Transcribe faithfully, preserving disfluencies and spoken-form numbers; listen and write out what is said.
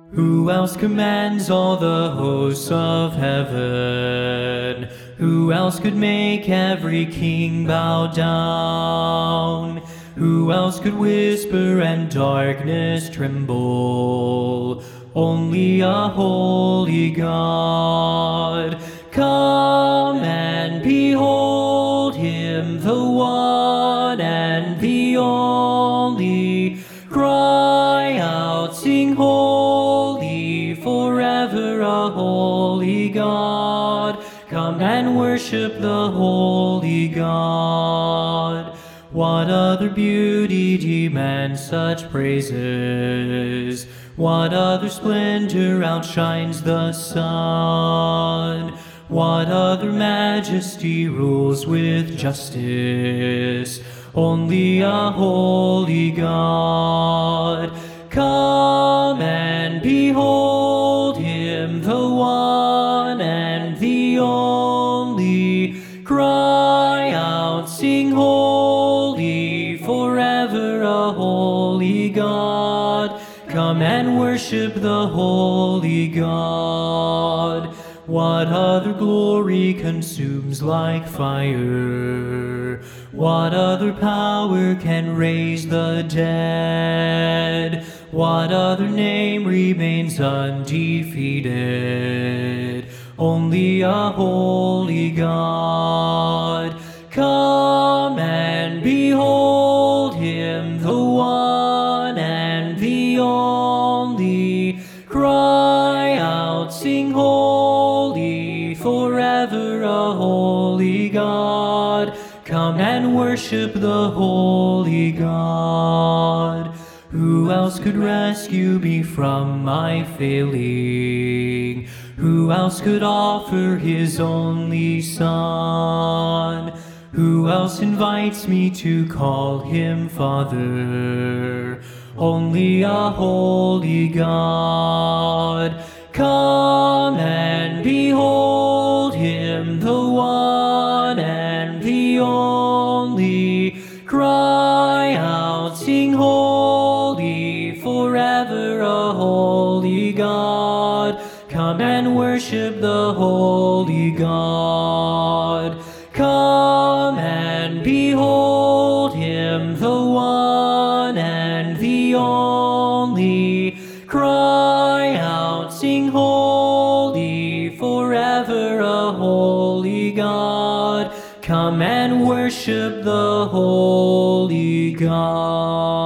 Who else commands all the hosts of heaven? Who else could make every king bow down? Who else could whisper and darkness tremble? Only a holy God. Come and behold him, the one and the only. Cry out, sing holy, forever a holy God. Come and worship the holy God. What other beauty demands such praises? What other splendor outshines the sun? What other majesty rules with justice? Only a holy God. Come and behold him, the one and the only. Cry out, sing holy, forever a holy God. Come and worship the holy God. What other glory consumes like fire? What other power can raise the dead? What other name remains undefeated? Only a holy God. Come and behold him, the one and the only. Cry out, sing holy, forever a holy God. Come and worship the holy God. Who else could rescue me from my failing? Who else could offer his only Son? Who else invites me to call him Father? Only a holy God. Come and behold him, the one and the only. Cry out, sing holy, forever a holy God. Come and worship the holy God. Come and behold him, the one and the only. Cry out, sing holy, forever a holy God. Come and worship the holy God.